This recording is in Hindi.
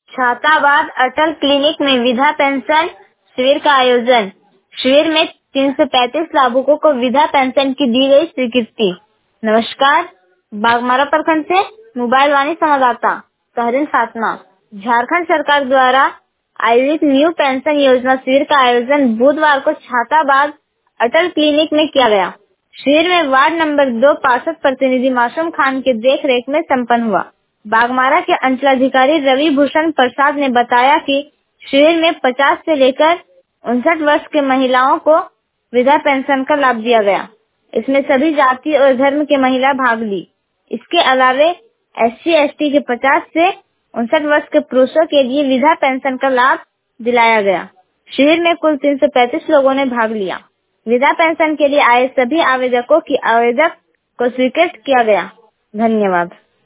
छाताबाद अटल क्लिनिक में विधा पेंशन शिविर का आयोजन। शिविर में 335 लाभुकों को विधा पेंशन की दी गई स्वीकृति। नमस्कार, बागमारा प्रखंड से मोबाइल वाणी संवाददाता तहरीन फातिमा। झारखंड सरकार द्वारा आयोजित न्यू पेंशन योजना शिविर का आयोजन बुधवार को छाताबाद अटल क्लिनिक में किया गया। शिविर में वार्ड नंबर 2 पार्षद प्रतिनिधि मासूम खान के देखरेख में संपन्न हुआ। बागमारा के अंचलाधिकारी रवि भूषण प्रसाद ने बताया कि शिविर में 50 से लेकर 59 वर्ष के महिलाओं को विधा पेंशन का लाभ दिया गया। इसमें सभी जाति और धर्म के महिला भाग ली। इसके अलावे SC/ST के 50 से 59 वर्ष के पुरुषों के लिए विधा पेंशन का लाभ दिलाया गया। शिविर में कुल 335 लोगों ने भाग लिया। विधा पेंशन के लिए आए सभी आवेदकों की आवेदक को स्वीकृत किया गया। धन्यवाद।